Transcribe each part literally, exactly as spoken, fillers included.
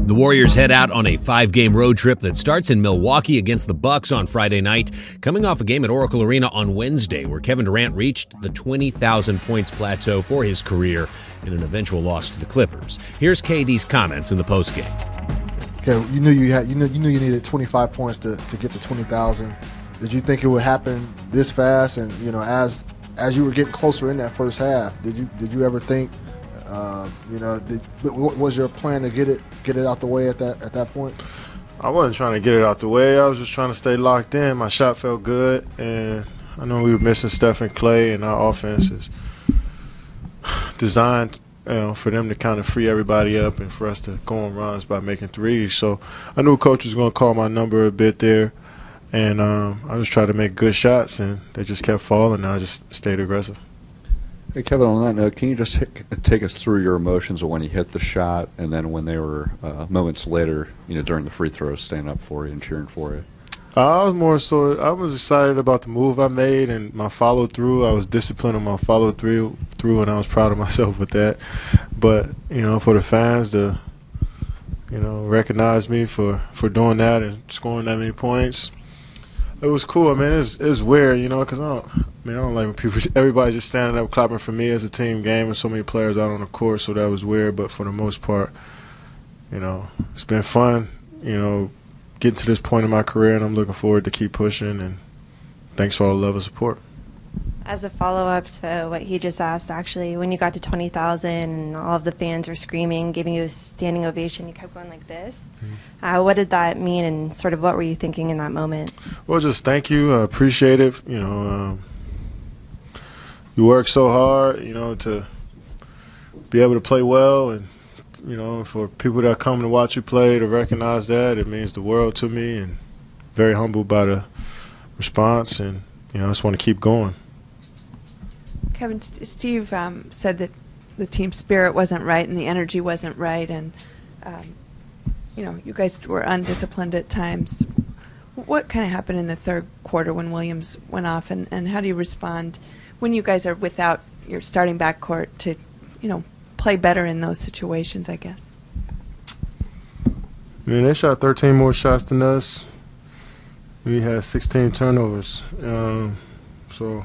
The Warriors head out on a five-game road trip that starts in Milwaukee against the Bucks on Friday night, coming off a game at Oracle Arena on Wednesday where Kevin Durant reached the twenty thousand points plateau for his career in an eventual loss to the Clippers. Here's K D's comments in the postgame. Okay, you knew you had you knew you knew you needed twenty-five points to, to get to twenty thousand. Did you think it would happen this fast? And you know, as as you were getting closer in that first half, did you did you ever think, uh, you know, did, what was your plan to get it get it out the way at that at that point? I wasn't trying to get it out the way. I was just trying to stay locked in. My shot felt good, and I know we were missing Steph and Clay, and our offense is designed, you know, for them to kind of free everybody up and for us to go on runs by making threes. So I knew coach was going to call my number a bit there, and um, I just tried to make good shots, and they just kept falling, and I just stayed aggressive. Hey, Kevin, on that note, can you just hit, take us through your emotions of when you hit the shot and then when they were uh, moments later, you know, during the free throws, standing up for you and cheering for you? I was more so, I was excited about the move I made and my follow-through. I was disciplined on my follow-through, through, and I was proud of myself with that. But, you know, for the fans to, you know, recognize me for, for doing that and scoring that many points, it was cool. I mean, it's it's weird, you know, because I don't, I mean, I don't like when people, everybody just standing up clapping for me as a team game and so many players out on the court, so that was weird. But for the most part, you know, it's been fun, you know, getting to this point in my career, and I'm looking forward to keep pushing, and thanks for all the love and support. As a follow-up to what he just asked, actually, when you got to twenty thousand and all of the fans were screaming, giving you a standing ovation, you kept going like this. Mm-hmm. Uh, what did that mean, and sort of what were you thinking in that moment? Well, just thank you. I appreciate it. You know, um, you work so hard, you know, to be able to play well, and, you know, for people that come to watch you play to recognize that, it means the world to me, and very humbled by the response, and, you know, I just want to keep going. Kevin, Steve um, said that the team spirit wasn't right and the energy wasn't right, and um, you know, you guys were undisciplined at times. What kind of happened in the third quarter when Williams went off, and, and how do you respond when you guys are without your starting backcourt to, you know, play better in those situations, I guess? I mean, they shot thirteen more shots than us. We had sixteen turnovers. Um, so,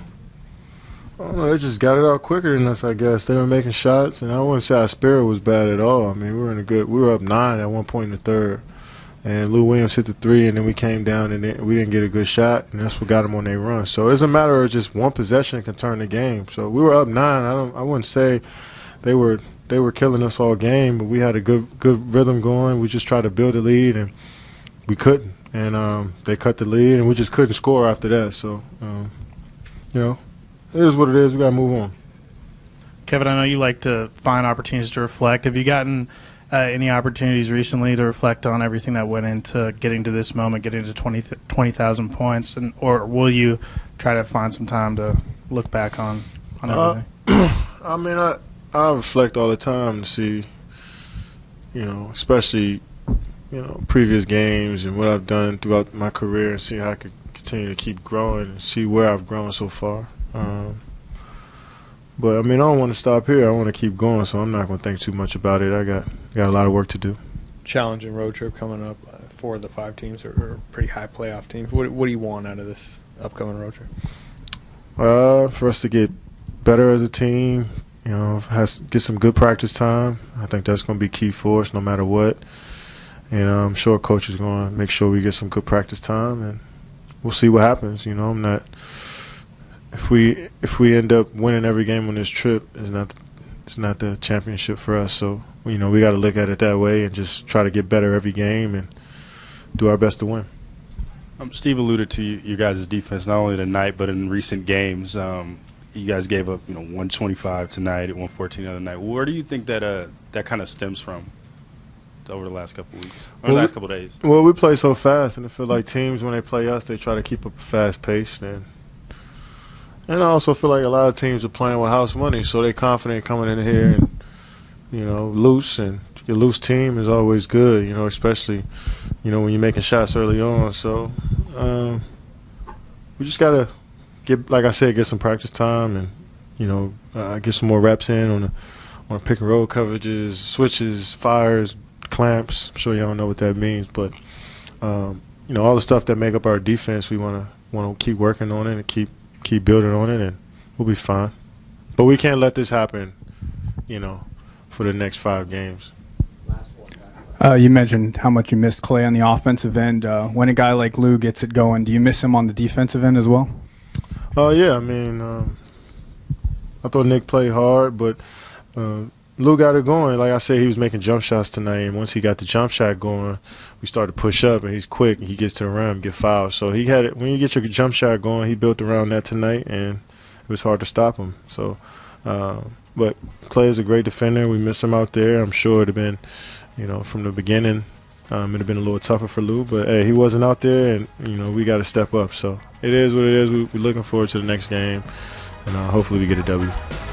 I don't know, they just got it out quicker than us, I guess. They were making shots, and I wouldn't say our spirit was bad at all. I mean, we were in a good – we were up nine at one point in the third. And Lou Williams hit the three, and then we came down, and then we didn't get a good shot, and that's what got them on their run. So it's a matter of just one possession can turn the game. So we were up nine. I don't – I wouldn't say they were – They were killing us all game, but we had a good good rhythm going. We just tried to build a lead, and we couldn't. And um, they cut the lead, and we just couldn't score after that. So, um, you know, it is what it is. We got to move on. Kevin, I know you like to find opportunities to reflect. Have you gotten uh, any opportunities recently to reflect on everything that went into getting to this moment, getting to twenty thousand points, and or will you try to find some time to look back on, on everything? Uh, I mean, I – I reflect all the time to see, you know, especially, you know, previous games and what I've done throughout my career, and see how I could continue to keep growing and see where I've grown so far. Um, but, I mean, I don't want to stop here. I want to keep going, so I'm not going to think too much about it. I got got a lot of work to do. Challenging road trip coming up. Uh, four of the five teams are, are pretty high playoff teams. What, what do you want out of this upcoming road trip? Uh, for us to get better as a team. You know, has get some good practice time. I think that's going to be key for us no matter what. And I'm sure coach is going to make sure we get some good practice time, and we'll see what happens. You know, I'm not if we if we end up winning every game on this trip, it's not it's not the championship for us. So, you know, we got to look at it that way and just try to get better every game and do our best to win. Um, Steve alluded to you, you guys' defense not only tonight but in recent games. Um, You guys gave up, you know, one twenty-five tonight, one fourteen the other night. Where do you think that uh, that kind of stems from over the last couple of weeks, or well, the last couple of days? Well, we play so fast, and I feel like teams, when they play us, they try to keep up a fast pace. And, and I also feel like a lot of teams are playing with house money, so they're confident coming in here and, you know, loose. And your loose team is always good, you know, especially, you know, when you're making shots early on. So um, we just got to – Get, like I said, get some practice time and, you know, uh, get some more reps in on the, on the pick and roll coverages, switches, fires, clamps. I'm sure y'all know what that means, but um, you know, all the stuff that make up our defense, we want to want to keep working on it and keep keep building on it, and we'll be fine. But we can't let this happen, you know, for the next five games. Uh, you mentioned how much you missed Klay on the offensive end. Uh, when a guy like Lou gets it going, do you miss him on the defensive end as well? Oh, uh, yeah. I mean, um, I thought Nick played hard, but uh, Lou got it going. Like I said, he was making jump shots tonight, and once he got the jump shot going, we started to push up, and he's quick, and he gets to the rim, get fouled. So he had it. When you get your jump shot going, he built around that tonight, and it was hard to stop him. So, uh, but Klay is a great defender. We miss him out there. I'm sure it would have been, you know, from the beginning, um, it would have been a little tougher for Lou. But, hey, he wasn't out there, and, you know, we got to step up. So it is what it is. We, we're looking forward to the next game, and uh, hopefully we get a W.